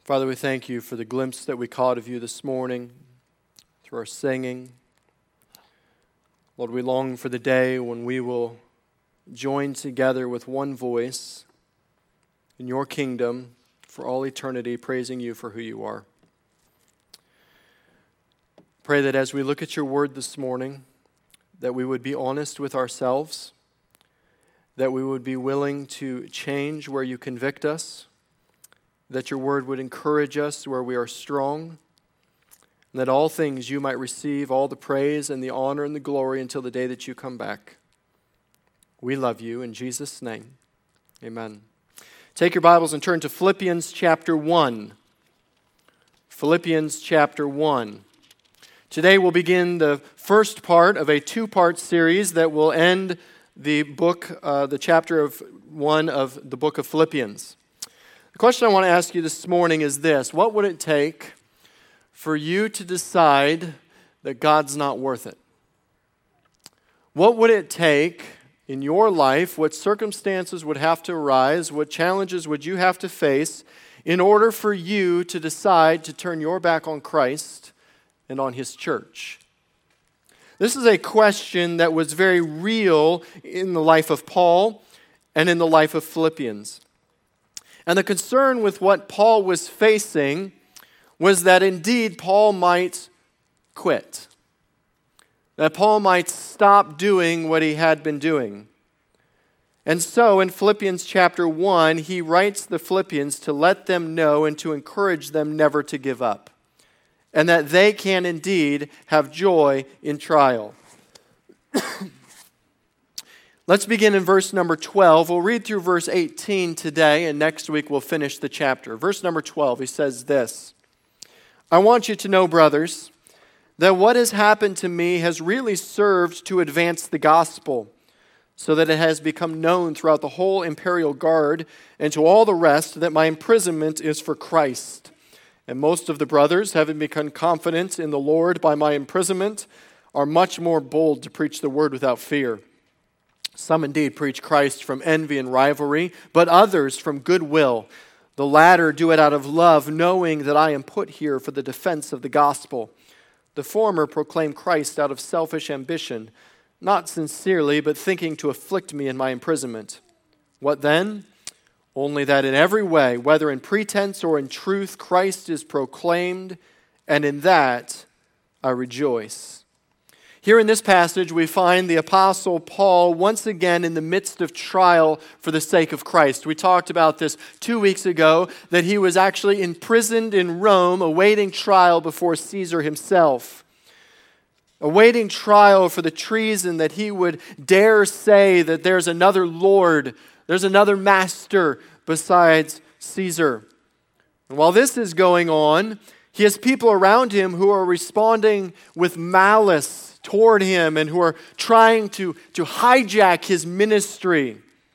Father, we thank you for the glimpse that we caught of you this morning through our singing. Lord, we long for the day when we will join together with one voice in your kingdom for all eternity, praising you for who you are. Pray that as we look at your word this morning, that we would be honest with ourselves, that we would be willing to change where you convict us, that your word would encourage us where we are strong, and that all things you might receive all the praise and the honor and the glory until the day that you come back. We love you in Jesus' name. Amen. Take your Bibles and turn to Philippians chapter 1. Philippians chapter 1. Today we'll begin the first part of a two-part series that will end the chapter 1 of the book of Philippians. The question I want to ask you this morning is this: what would it take for you to decide that God's not worth it? What would it take in your life? What circumstances would have to arise? What challenges would you have to face in order for you to decide to turn your back on Christ and on His church? This is a question that was very real in the life of Paul and in the life of Philippians. And the concern with what Paul was facing was that indeed Paul might quit. That Paul might stop doing what he had been doing. And so in Philippians chapter 1, he writes the Philippians to let them know and to encourage them never to give up. And that they can indeed have joy in trial. Let's begin in verse number 12. We'll read through verse 18 today, and next week we'll finish the chapter. Verse number 12, he says this: I want you to know, brothers, that what has happened to me has really served to advance the gospel, so that it has become known throughout the whole imperial guard and to all the rest that my imprisonment is for Christ. And most of the brothers, having become confident in the Lord by my imprisonment, are much more bold to preach the word without fear. Some indeed preach Christ from envy and rivalry, but others from goodwill. The latter do it out of love, knowing that I am put here for the defense of the gospel. The former proclaim Christ out of selfish ambition, not sincerely, but thinking to afflict me in my imprisonment. What then? Only that in every way, whether in pretense or in truth, Christ is proclaimed, and in that I rejoice. Here in this passage, we find the Apostle Paul once again in the midst of trial for the sake of Christ. We talked about this 2 weeks ago, that he was actually imprisoned in Rome, awaiting trial before Caesar himself. Awaiting trial for the treason that he would dare say that there's another Lord, there's another master besides Caesar. And while this is going on, he has people around him who are responding with malice toward him and who are trying to hijack his ministry.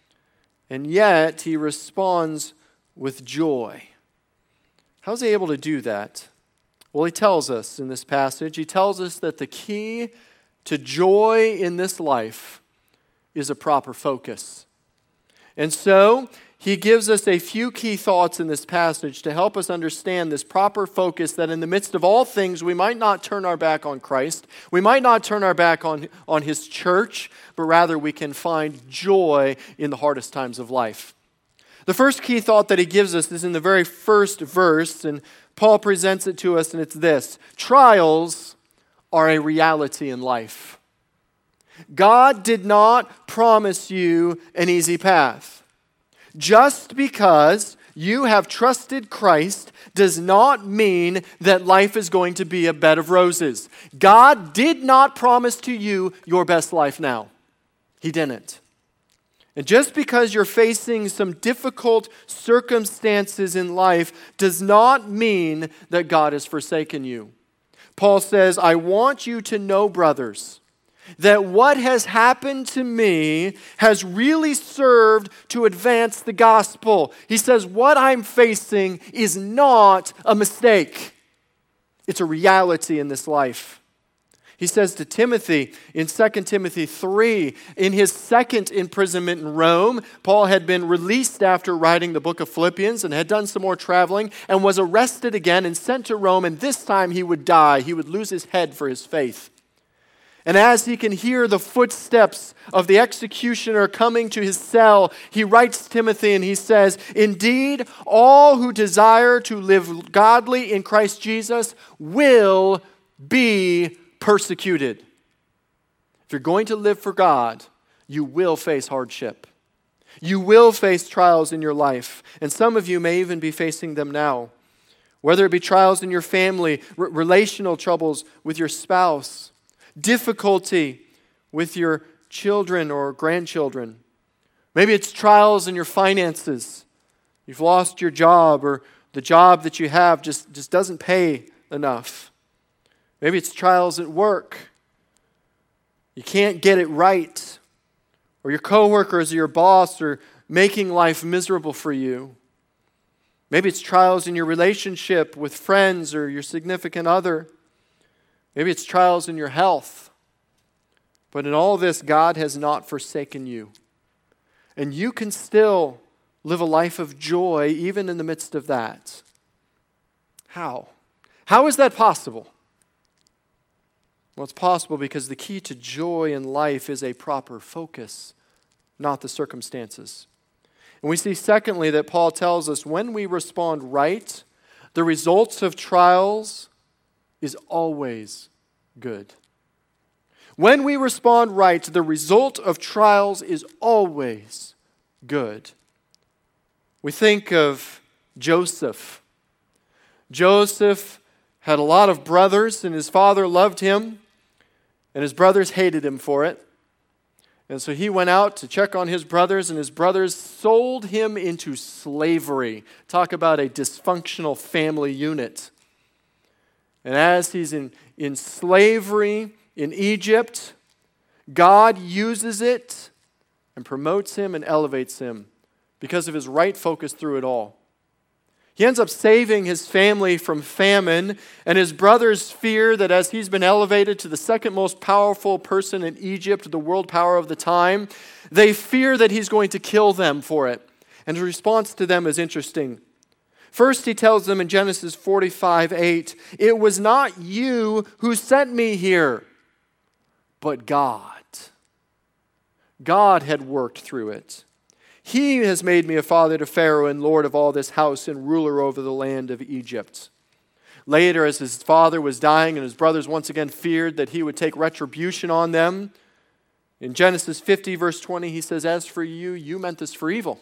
And yet he responds with joy. How's he able to do that? Well, he tells us in this passage, he tells us that the key to joy in this life is a proper focus. And so he gives us a few key thoughts in this passage to help us understand this proper focus, that in the midst of all things, we might not turn our back on Christ. We might not turn our back on His church, but rather we can find joy in the hardest times of life. The first key thought that he gives us is in the very first verse, and Paul presents it to us, and it's this: trials are a reality in life. God did not promise you an easy path. Just because you have trusted Christ does not mean that life is going to be a bed of roses. God did not promise to you your best life now. He didn't. And just because you're facing some difficult circumstances in life does not mean that God has forsaken you. Paul says, I want you to know, brothers, that what has happened to me has really served to advance the gospel. He says, what I'm facing is not a mistake. It's a reality in this life. He says to Timothy in 2 Timothy 3, in his second imprisonment in Rome, Paul had been released after writing the book of Philippians and had done some more traveling and was arrested again and sent to Rome, and this time he would die. He would lose his head for his faith. And as he can hear the footsteps of the executioner coming to his cell, he writes Timothy and he says, "Indeed, all who desire to live godly in Christ Jesus will be persecuted." If you're going to live for God, you will face hardship. You will face trials in your life. And some of you may even be facing them now. Whether it be trials in your family, relational troubles with your spouse, difficulty with your children or grandchildren. Maybe it's trials in your finances. You've lost your job, or the job that you have just doesn't pay enough. Maybe it's trials at work. You can't get it right. Or your coworkers or your boss are making life miserable for you. Maybe it's trials in your relationship with friends or your significant other. Maybe it's trials in your health. But in all this, God has not forsaken you. And you can still live a life of joy even in the midst of that. How? How is that possible? Well, it's possible because the key to joy in life is a proper focus, not the circumstances. And we see, secondly, that Paul tells us when we respond right, the results of trials is always good. When we respond right, the result of trials is always good. We think of Joseph. Joseph had a lot of brothers, and his father loved him, and his brothers hated him for it. And so he went out to check on his brothers, and his brothers sold him into slavery. Talk about a dysfunctional family unit. And as he's in slavery in Egypt, God uses it and promotes him and elevates him because of his right focus through it all. He ends up saving his family from famine, and his brothers fear that as he's been elevated to the second most powerful person in Egypt, the world power of the time, they fear that he's going to kill them for it. And his response to them is interesting. First, he tells them in Genesis 45:8, "It was not you who sent me here, but God." God had worked through it. He has made me a father to Pharaoh and lord of all this house and ruler over the land of Egypt. Later, as his father was dying and his brothers once again feared that he would take retribution on them, in Genesis 50, verse 20, he says, "As for you, you meant this for evil,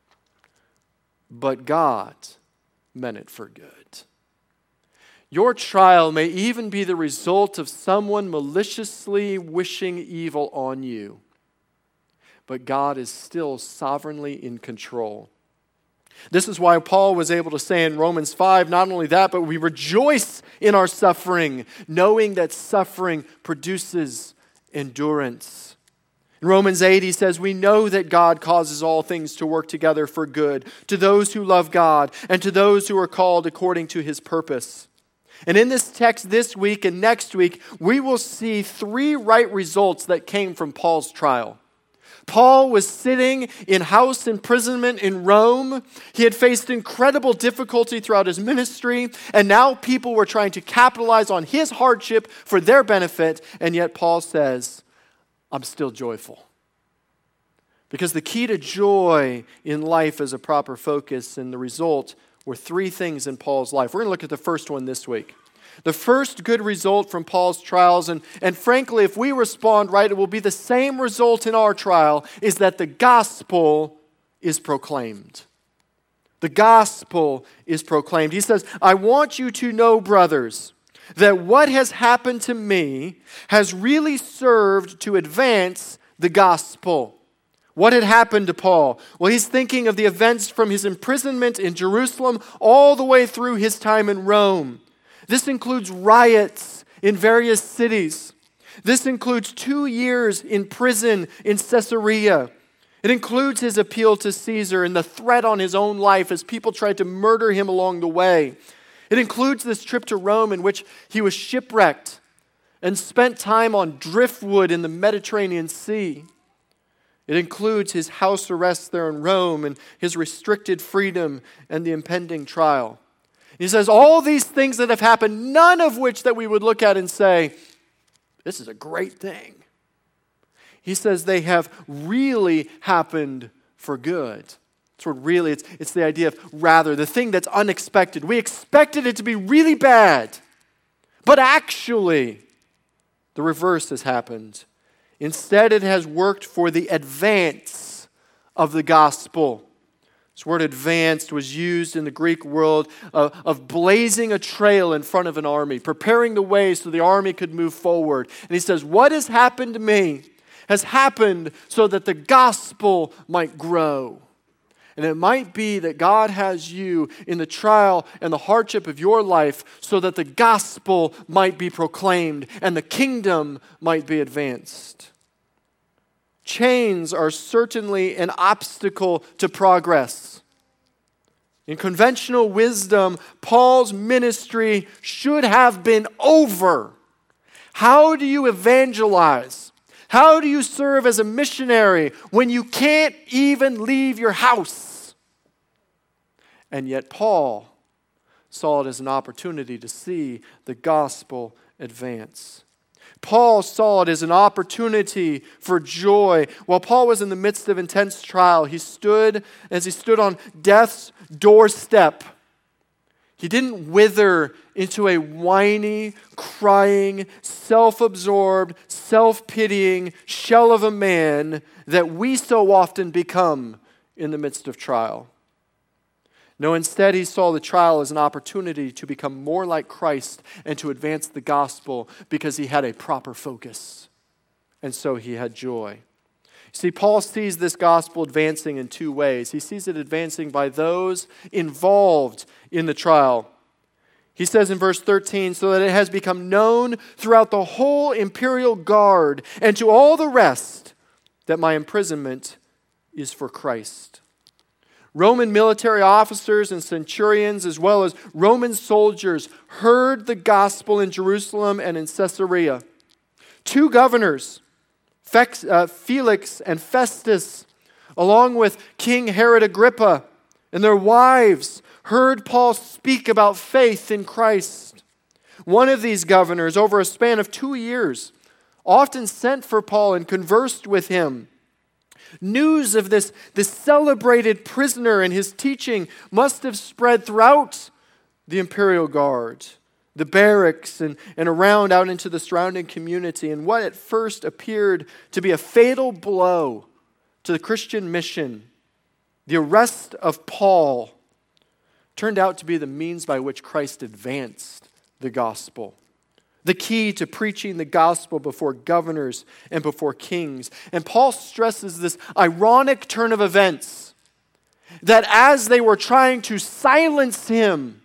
but God meant it for good." Your trial may even be the result of someone maliciously wishing evil on you, but God is still sovereignly in control. This is why Paul was able to say in Romans 5, not only that, but we rejoice in our suffering, knowing that suffering produces endurance. In Romans 8, he says, "We know that God causes all things to work together for good, to those who love God, and to those who are called according to his purpose." And in this text this week and next week, we will see three right results that came from Paul's trial. Paul was sitting in house imprisonment in Rome. He had faced incredible difficulty throughout his ministry, and now people were trying to capitalize on his hardship for their benefit, and yet Paul says, "I'm still joyful." Because the key to joy in life is a proper focus, and the result were three things in Paul's life. We're going to look at the first one this week. The first good result from Paul's trials, and frankly, if we respond right, it will be the same result in our trial, is that the gospel is proclaimed. The gospel is proclaimed. He says, "I want you to know, brothers, that what has happened to me has really served to advance the gospel." What had happened to Paul? Well, he's thinking of the events from his imprisonment in Jerusalem all the way through his time in Rome. This includes riots in various cities. This includes 2 years in prison in Caesarea. It includes his appeal to Caesar and the threat on his own life as people tried to murder him along the way. It includes this trip to Rome in which he was shipwrecked and spent time on driftwood in the Mediterranean Sea. It includes his house arrest there in Rome and his restricted freedom and the impending trial. He says all these things that have happened, none of which that we would look at and say, this is a great thing. He says they have really happened for good. It's really, it's the idea of rather, the thing that's unexpected. We expected it to be really bad, but actually, the reverse has happened. Instead, it has worked for the advance of the gospel. This word advanced was used in the Greek world of blazing a trail in front of an army, preparing the way so the army could move forward. And he says, what has happened to me has happened so that the gospel might grow. And it might be that God has you in the trial and the hardship of your life so that the gospel might be proclaimed and the kingdom might be advanced. Chains are certainly an obstacle to progress. In conventional wisdom, Paul's ministry should have been over. How do you evangelize? How do you serve as a missionary when you can't even leave your house? And yet Paul saw it as an opportunity to see the gospel advance. Paul saw it as an opportunity for joy. While Paul was in the midst of intense trial, as he stood on death's doorstep, he didn't wither into a whiny, crying, self-absorbed, self-pitying shell of a man that we so often become in the midst of trial. No, instead he saw the trial as an opportunity to become more like Christ and to advance the gospel because he had a proper focus. And so he had joy. See, Paul sees this gospel advancing in two ways. He sees it advancing by those involved in the trial. He says in verse 13, so that it has become known throughout the whole imperial guard and to all the rest that my imprisonment is for Christ. Roman military officers and centurions, as well as Roman soldiers, heard the gospel in Jerusalem and in Caesarea. Two governors, Felix and Festus, along with King Herod Agrippa and their wives, heard Paul speak about faith in Christ. One of these governors, over a span of 2 years, often sent for Paul and conversed with him. News of this celebrated prisoner and his teaching must have spread throughout the imperial guard, the barracks, and around out into the surrounding community. And what at first appeared to be a fatal blow to the Christian mission, the arrest of Paul, turned out to be the means by which Christ advanced the gospel. The key to preaching the gospel before governors and before kings. And Paul stresses this ironic turn of events, that as they were trying to silence him,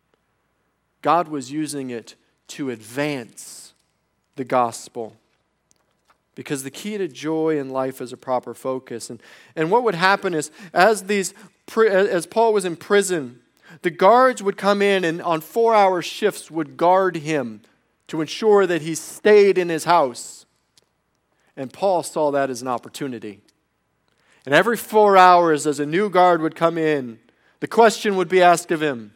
God was using it to advance the gospel. Because the key to joy in life is a proper focus. And what would happen is, as Paul was in prison, the guards would come in and on 4-hour shifts would guard him to ensure that he stayed in his house. And Paul saw that as an opportunity. And every 4 hours, as a new guard would come in, the question would be asked of him,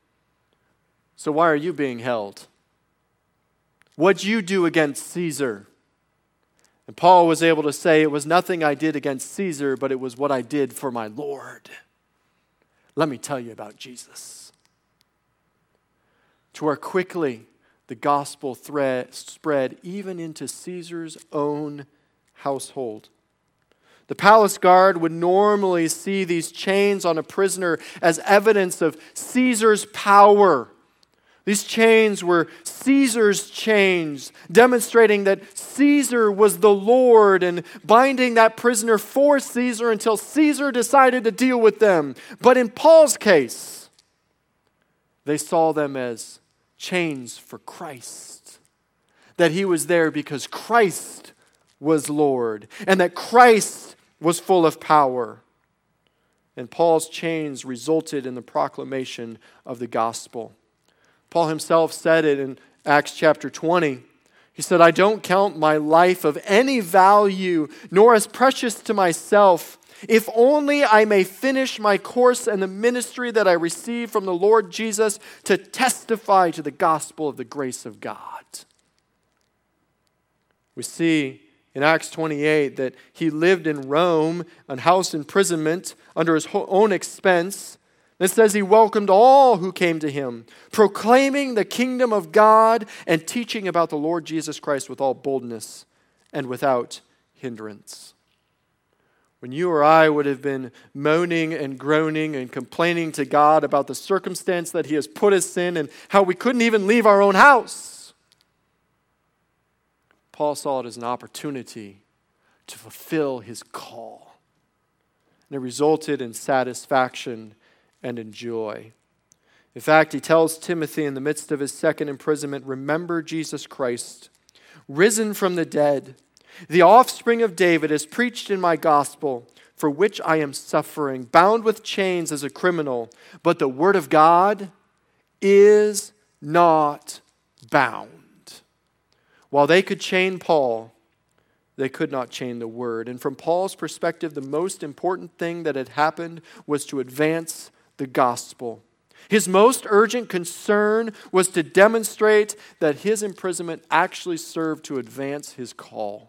so why are you being held? What'd you do against Caesar? And Paul was able to say, it was nothing I did against Caesar, but it was what I did for my Lord. Let me tell you about Jesus. To where quickly the gospel spread even into Caesar's own household. The palace guard would normally see these chains on a prisoner as evidence of Caesar's power. These chains were Caesar's chains, demonstrating that Caesar was the Lord and binding that prisoner for Caesar until Caesar decided to deal with them. But in Paul's case, they saw them as chains for Christ. That he was there because Christ was Lord and that Christ was full of power. And Paul's chains resulted in the proclamation of the gospel. Paul himself said it in Acts chapter 20. He said, I don't count my life of any value, nor as precious to myself, if only I may finish my course and the ministry that I received from the Lord Jesus to testify to the gospel of the grace of God. We see in Acts 28 that he lived in Rome on house imprisonment under his own expense. It says he welcomed all who came to him, proclaiming the kingdom of God and teaching about the Lord Jesus Christ with all boldness and without hindrance. When you or I would have been moaning and groaning and complaining to God about the circumstance that he has put us in and how we couldn't even leave our own house, Paul saw it as an opportunity to fulfill his call. And it resulted in satisfaction and in joy. In fact, he tells Timothy in the midst of his second imprisonment, remember Jesus Christ, risen from the dead, the offspring of David, is preached in my gospel, for which I am suffering, bound with chains as a criminal. But the word of God is not bound. While they could chain Paul, they could not chain the word. And from Paul's perspective, the most important thing that had happened was to advance the gospel. His most urgent concern was to demonstrate that his imprisonment actually served to advance his call.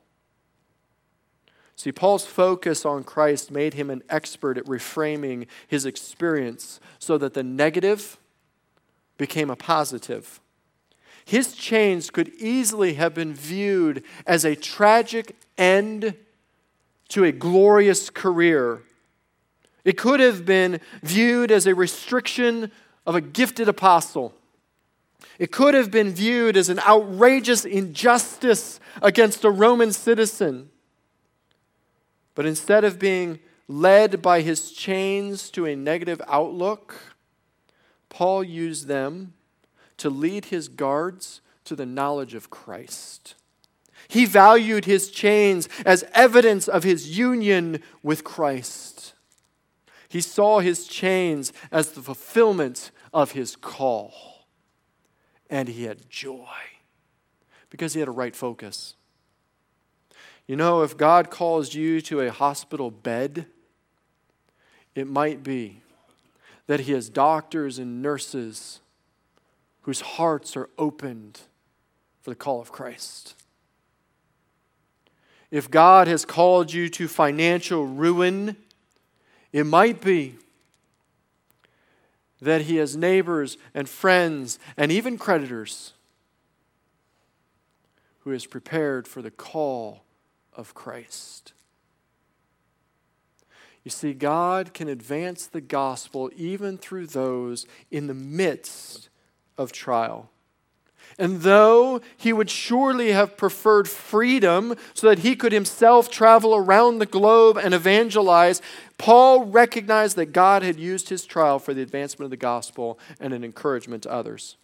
See, Paul's focus on Christ made him an expert at reframing his experience so that the negative became a positive. His chains could easily have been viewed as a tragic end to a glorious career. It could have been viewed as a restriction of a gifted apostle. It could have been viewed as an outrageous injustice against a Roman citizen. But instead of being led by his chains to a negative outlook, Paul used them to lead his guards to the knowledge of Christ. He valued his chains as evidence of his union with Christ. He saw his chains as the fulfillment of his call. And he had joy because he had a right focus. You know, if God calls you to a hospital bed, it might be that he has doctors and nurses whose hearts are opened for the call of Christ. If God has called you to financial ruin, it might be that he has neighbors and friends and even creditors who is prepared for the call of Christ. You see, God can advance the gospel even through those in the midst of trial. And though he would surely have preferred freedom so that he could himself travel around the globe and evangelize, Paul recognized that God had used his trial for the advancement of the gospel and an encouragement to others.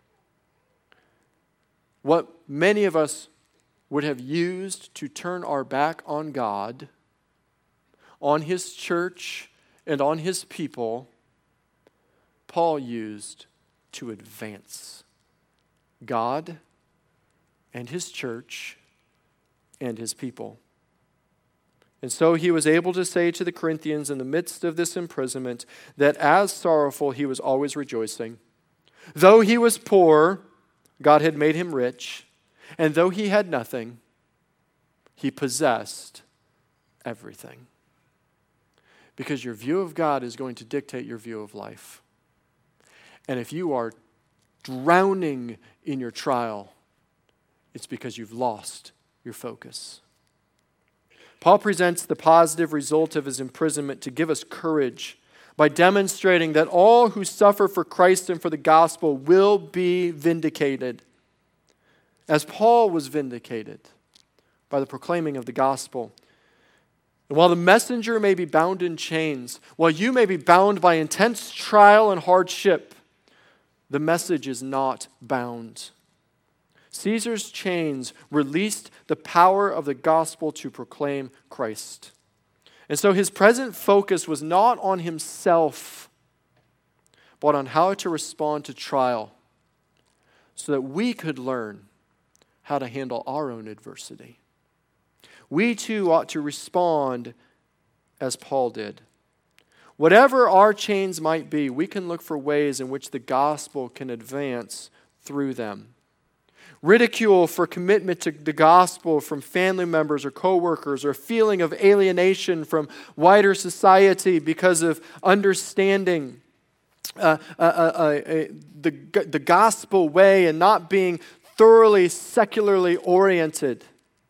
What many of us would have used to turn our back on God, on his church, and on his people, Paul used to advance God and his church and his people. And so he was able to say to the Corinthians in the midst of this imprisonment that as sorrowful he was always rejoicing. Though he was poor, God had made him rich. And though he had nothing, he possessed everything. Because your view of God is going to dictate your view of life. And if you are drowning in your trial, it's because you've lost your focus. Paul presents the positive result of his imprisonment to give us courage by demonstrating that all who suffer for Christ and for the gospel will be vindicated. As Paul was vindicated by the proclaiming of the gospel. And while the messenger may be bound in chains, while you may be bound by intense trial and hardship, the message is not bound. Caesar's chains released the power of the gospel to proclaim Christ. And so his present focus was not on himself, but on how to respond to trial so that we could learn how to handle our own adversity. We too ought to respond as Paul did. Whatever our chains might be, we can look for ways in which the gospel can advance through them. Ridicule for commitment to the gospel from family members or coworkers, or a feeling of alienation from wider society because of understanding the gospel way and not being thoroughly secularly oriented,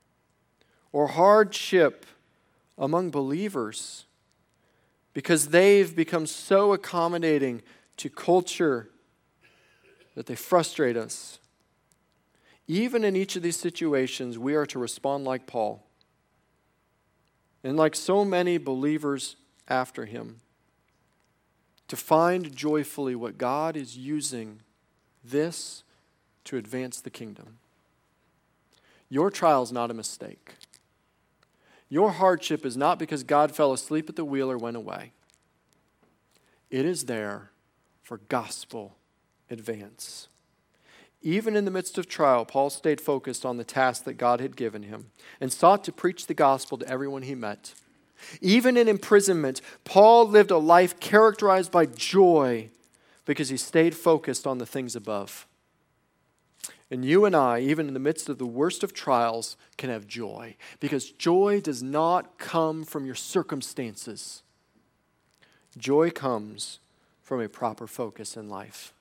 or hardship among believers because they've become so accommodating to culture that they frustrate us. Even in each of these situations, we are to respond like Paul and like so many believers after him, to find joyfully what God is using this to advance the kingdom. Your trial is not a mistake. Your hardship is not because God fell asleep at the wheel or went away. It is there for gospel advance. Even in the midst of trial, Paul stayed focused on the task that God had given him and sought to preach the gospel to everyone he met. Even in imprisonment, Paul lived a life characterized by joy because he stayed focused on the things above. And you and I, even in the midst of the worst of trials, can have joy, because joy does not come from your circumstances. Joy comes from a proper focus in life.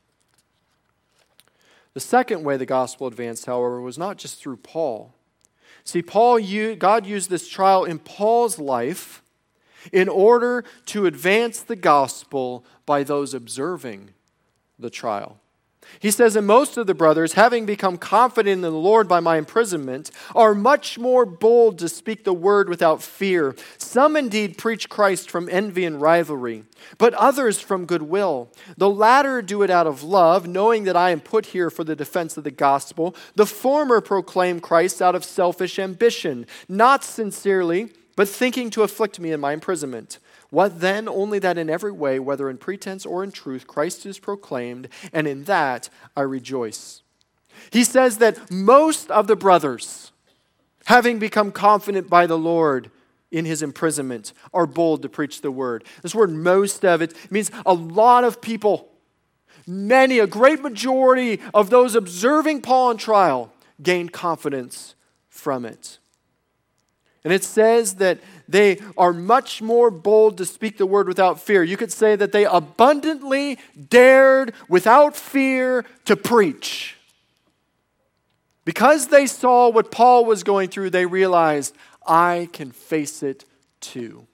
The second way the gospel advanced, however, was not just through Paul. See, God used this trial in Paul's life in order to advance the gospel by those observing the trial. He says, and most of the brothers, having become confident in the Lord by my imprisonment, are much more bold to speak the word without fear. Some indeed preach Christ from envy and rivalry, but others from goodwill. The latter do it out of love, knowing that I am put here for the defense of the gospel. The former proclaim Christ out of selfish ambition, not sincerely, but thinking to afflict me in my imprisonment. What then? Only that in every way, whether in pretense or in truth, Christ is proclaimed, and in that I rejoice. He says that most of the brothers, having become confident by the Lord in his imprisonment, are bold to preach the word. This word most of it means a lot of people, many, a great majority of those observing Paul on trial gained confidence from it. And it says that they are much more bold to speak the word without fear. You could say that they abundantly dared without fear to preach. Because they saw what Paul was going through, they realized, I can face it too.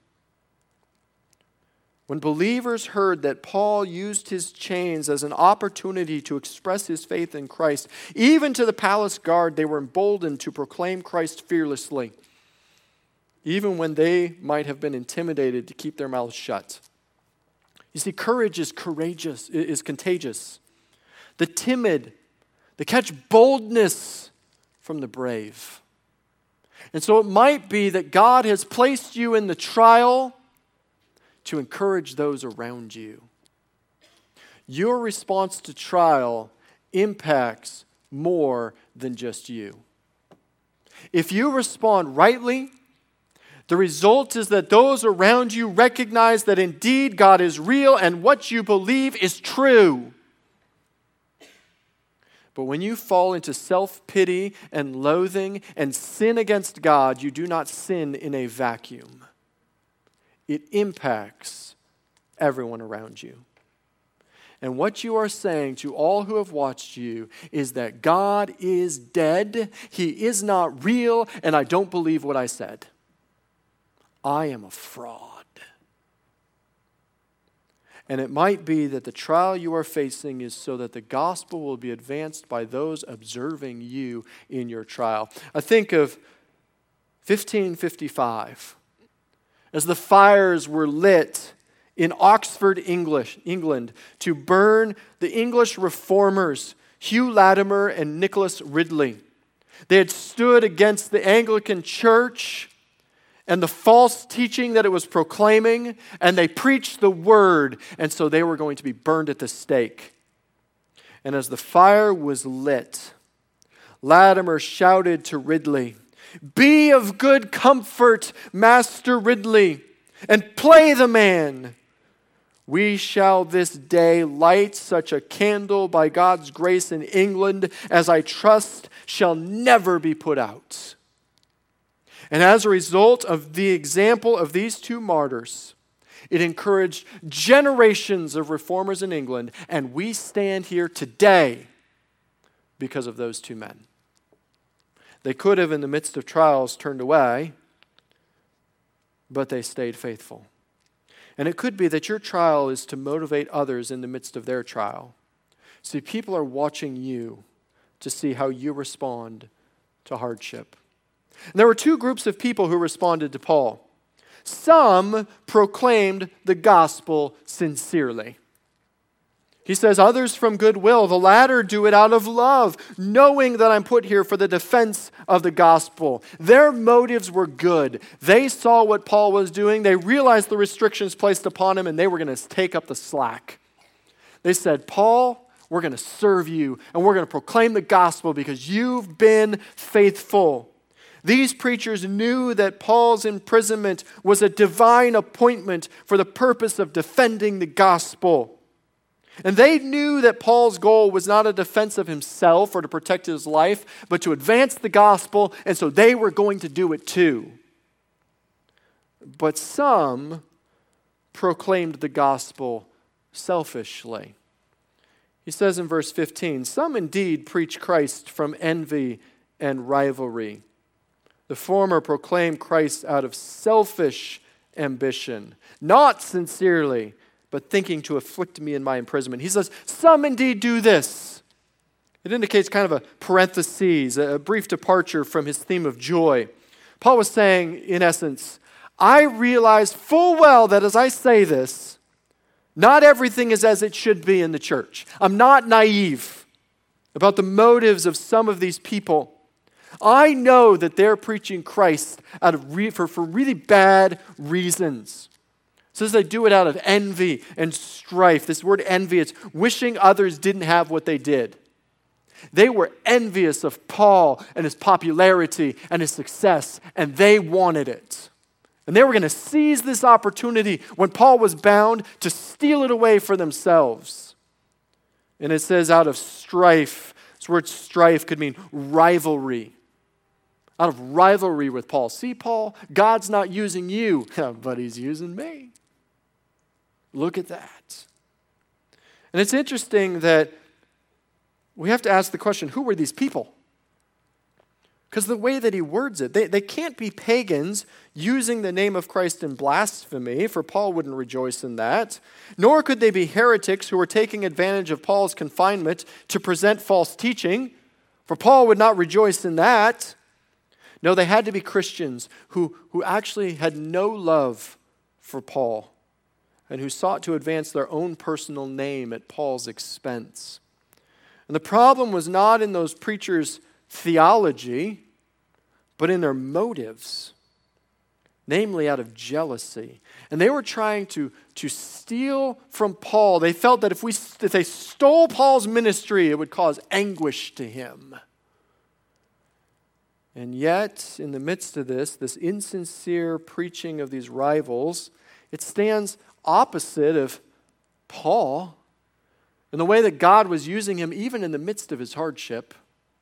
When believers heard that Paul used his chains as an opportunity to express his faith in Christ, even to the palace guard, they were emboldened to proclaim Christ fearlessly, even when they might have been intimidated to keep their mouths shut. You see, courage is contagious. The timid, they catch boldness from the brave. And so it might be that God has placed you in the trial to encourage those around you. Your response to trial impacts more than just you. If you respond rightly, the result is that those around you recognize that indeed God is real and what you believe is true. But when you fall into self-pity and loathing and sin against God, you do not sin in a vacuum. It impacts everyone around you. And what you are saying to all who have watched you is that God is dead, He is not real, and I don't believe what I said. I am a fraud. And it might be that the trial you are facing is so that the gospel will be advanced by those observing you in your trial. I think of 1555, as the fires were lit in Oxford, England, to burn the English reformers, Hugh Latimer and Nicholas Ridley. They had stood against the Anglican Church and the false teaching that it was proclaiming, and they preached the word, and so they were going to be burned at the stake. And as the fire was lit, Latimer shouted to Ridley, "Be of good comfort, Master Ridley, and play the man. We shall this day light such a candle by God's grace in England as I trust shall never be put out." And as a result of the example of these two martyrs, it encouraged generations of reformers in England, and we stand here today because of those two men. They could have, in the midst of trials, turned away, but they stayed faithful. And it could be that your trial is to motivate others in the midst of their trial. See, people are watching you to see how you respond to hardship. And there were two groups of people who responded to Paul. Some proclaimed the gospel sincerely. He says, "Others from goodwill. The latter do it out of love, knowing that I'm put here for the defense of the gospel." Their motives were good. They saw what Paul was doing. They realized the restrictions placed upon him, and they were going to take up the slack. They said, "Paul, we're going to serve you, and we're going to proclaim the gospel because you've been faithful." These preachers knew that Paul's imprisonment was a divine appointment for the purpose of defending the gospel. And they knew that Paul's goal was not a defense of himself or to protect his life, but to advance the gospel, and so they were going to do it too. But some proclaimed the gospel selfishly. He says in verse 15, "Some indeed preach Christ from envy and rivalry. The former proclaim Christ out of selfish ambition, not sincerely, but thinking to afflict me in my imprisonment." He says, some indeed do this. It indicates kind of a parenthesis, a brief departure from his theme of joy. Paul was saying, in essence, I realize full well that as I say this, not everything is as it should be in the church. I'm not naive about the motives of some of these people. I know that they're preaching Christ out of for really bad reasons. It says they do it out of envy and strife. This word envy, it's wishing others didn't have what they did. They were envious of Paul and his popularity and his success, and they wanted it. And they were going to seize this opportunity when Paul was bound to steal it away for themselves. And it says out of strife. This word strife could mean rivalry. Out of rivalry with Paul. See, Paul, God's not using you, but he's using me. Look at that. And it's interesting that we have to ask the question, who were these people? Because the way that he words it, they can't be pagans using the name of Christ in blasphemy, for Paul wouldn't rejoice in that. Nor could they be heretics who were taking advantage of Paul's confinement to present false teaching, for Paul would not rejoice in that. No, they had to be Christians who actually had no love for Paul and who sought to advance their own personal name at Paul's expense. And the problem was not in those preachers' theology, but in their motives, namely out of jealousy. And they were trying to steal from Paul. They felt that if they stole Paul's ministry, it would cause anguish to him. And yet, in the midst of this insincere preaching of these rivals, it stands opposite of Paul in the way that God was using him even in the midst of his hardship.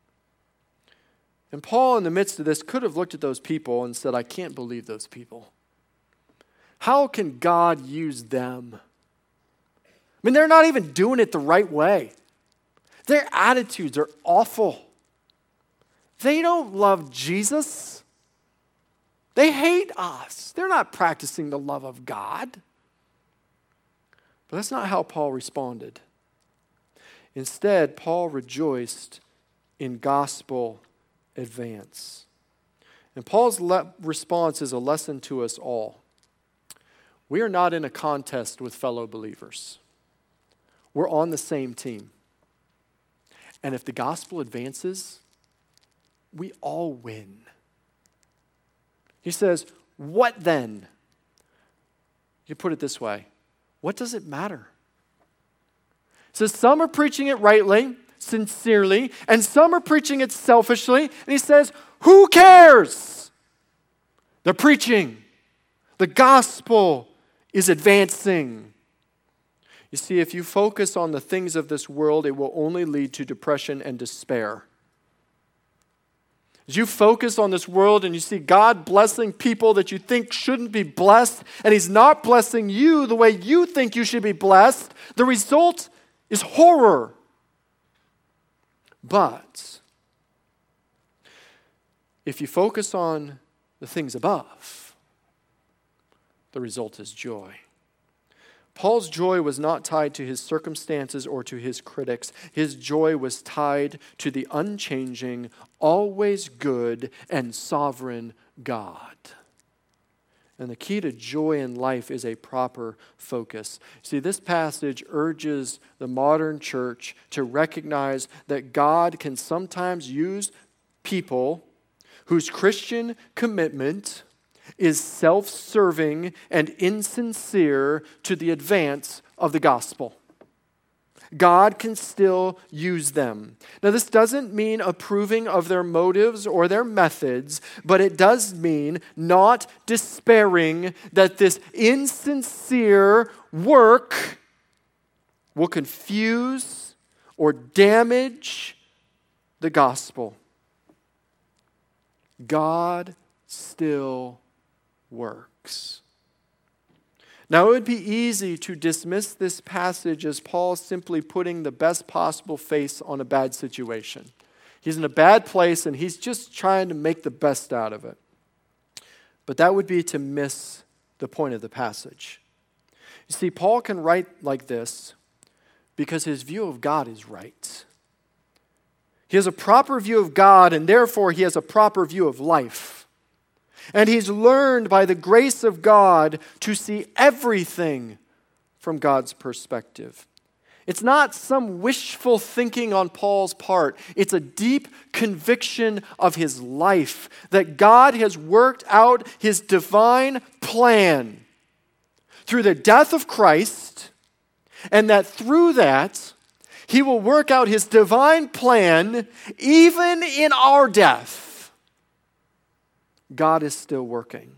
And Paul, in the midst of this, could have looked at those people and said, I can't believe those people. How can God use them? I mean, they're not even doing it the right way. Their attitudes are awful. They don't love Jesus. They hate us. They're not practicing the love of God. But that's not how Paul responded. Instead, Paul rejoiced in gospel advance. And Paul's response is a lesson to us all. We are not in a contest with fellow believers. We're on the same team. And if the gospel advances, we all win. He says, what then? You put it this way. What does it matter? He says some are preaching it rightly, sincerely, and some are preaching it selfishly. And he says, who cares? They're preaching. The gospel is advancing. You see, if you focus on the things of this world, it will only lead to depression and despair. As you focus on this world and you see God blessing people that you think shouldn't be blessed, and He's not blessing you the way you think you should be blessed, the result is horror. But if you focus on the things above, the result is joy. Paul's joy was not tied to his circumstances or to his critics. His joy was tied to the unchanging, always good, and sovereign God. And the key to joy in life is a proper focus. See, this passage urges the modern church to recognize that God can sometimes use people whose Christian commitment is self-serving and insincere to the advance of the gospel. God can still use them. Now, this doesn't mean approving of their motives or their methods, but it does mean not despairing that this insincere work will confuse or damage the gospel. God still works. Now, it would be easy to dismiss this passage as Paul simply putting the best possible face on a bad situation. He's in a bad place and he's just trying to make the best out of it. But that would be to miss the point of the passage. You see, Paul can write like this because his view of God is right. He has a proper view of God, and therefore he has a proper view of life. And he's learned by the grace of God to see everything from God's perspective. It's not some wishful thinking on Paul's part. It's a deep conviction of his life that God has worked out his divine plan through the death of Christ, and that through that, he will work out his divine plan even in our death. God is still working.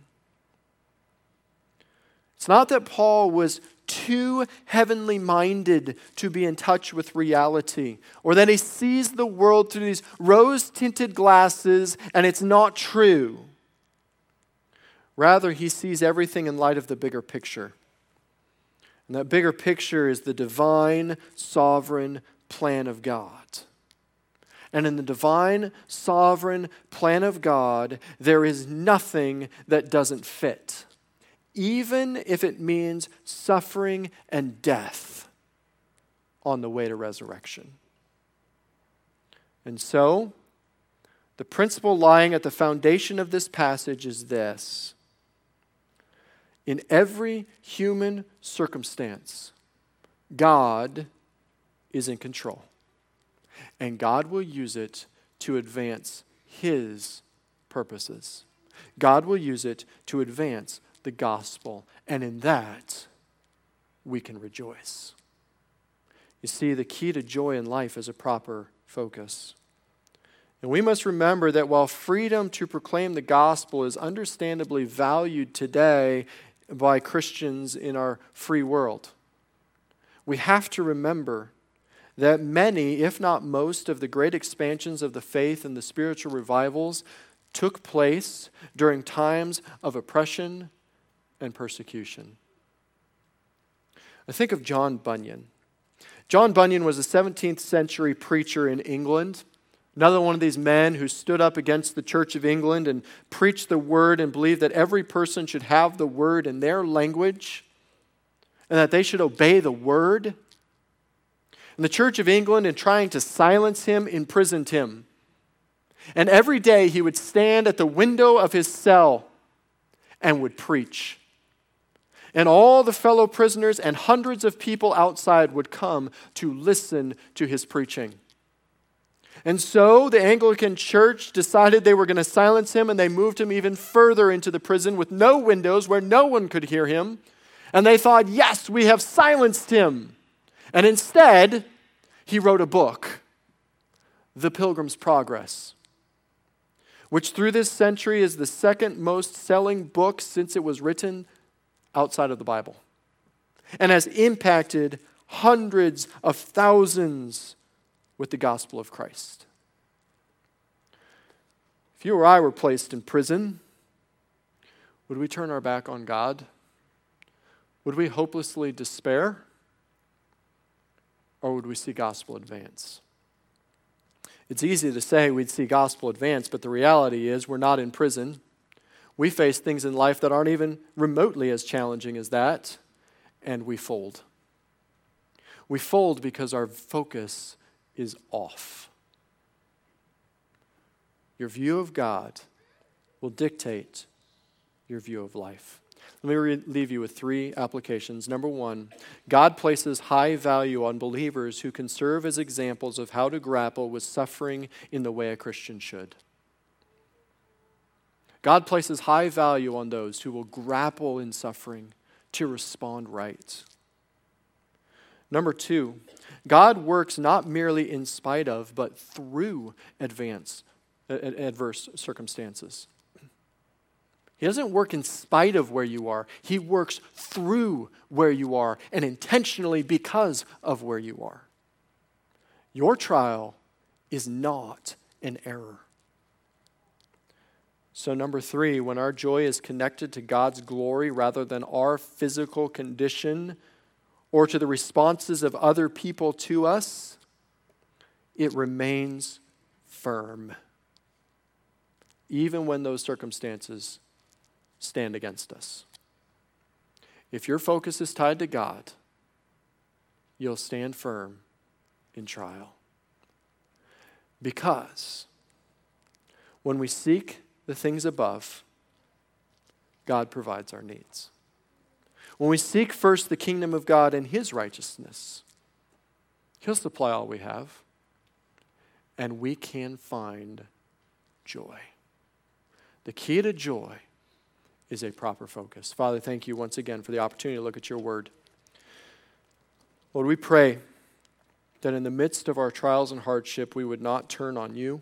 It's not that Paul was too heavenly minded to be in touch with reality, or that he sees the world through these rose-tinted glasses and it's not true. Rather, he sees everything in light of the bigger picture. And that bigger picture is the divine, sovereign plan of God. And in the divine, sovereign plan of God, there is nothing that doesn't fit, even if it means suffering and death on the way to resurrection. And so, the principle lying at the foundation of this passage is this: in every human circumstance, God is in control. And God will use it to advance His purposes. God will use it to advance the gospel. And in that, we can rejoice. You see, the key to joy in life is a proper focus. And we must remember that while freedom to proclaim the gospel is understandably valued today by Christians in our free world, we have to remember that many, if not most, of the great expansions of the faith and the spiritual revivals took place during times of oppression and persecution. I think of John Bunyan. John Bunyan was a 17th century preacher in England. Another one of these men who stood up against the Church of England and preached the word and believed that every person should have the word in their language and that they should obey the word. And the Church of England, in trying to silence him, imprisoned him. And every day he would stand at the window of his cell and would preach. And all the fellow prisoners and hundreds of people outside would come to listen to his preaching. And so the Anglican Church decided they were going to silence him, and they moved him even further into the prison with no windows where no one could hear him. And they thought, yes, we have silenced him. And instead, he wrote a book The Pilgrim's Progress, which through this century is the second most selling book since it was written outside of the Bible, and has impacted hundreds of thousands with the gospel of Christ. If you or I were placed in prison, would we turn our back on God? Would we hopelessly despair? Or would we see gospel advance? It's easy to say we'd see gospel advance, but the reality is we're not in prison. We face things in life that aren't even remotely as challenging as that, and we fold. We fold because our focus is off. Your view of God will dictate your view of life. Let me leave you with 3 applications. Number 1, God places high value on believers who can serve as examples of how to grapple with suffering in the way a Christian should. God places high value on those who will grapple in suffering to respond right. Number 2, God works not merely in spite of, but through adverse circumstances. He doesn't work in spite of where you are. He works through where you are and intentionally because of where you are. Your trial is not an error. So number 3, when our joy is connected to God's glory rather than our physical condition or to the responses of other people to us, it remains firm, even when those circumstances stand against us. If your focus is tied to God, you'll stand firm in trial. Because when we seek the things above, God provides our needs. When we seek first the kingdom of God and His righteousness, He'll supply all we have, and we can find joy. The key to joy is a proper focus. Father, thank you once again for the opportunity to look at your word. Lord, we pray that in the midst of our trials and hardship, we would not turn on you,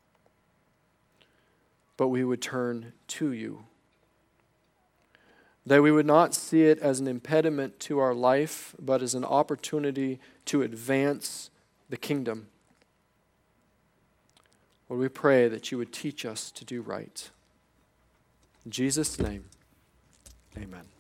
but we would turn to you. That we would not see it as an impediment to our life, but as an opportunity to advance the kingdom. Lord, we pray that you would teach us to do right. In Jesus' name, amen.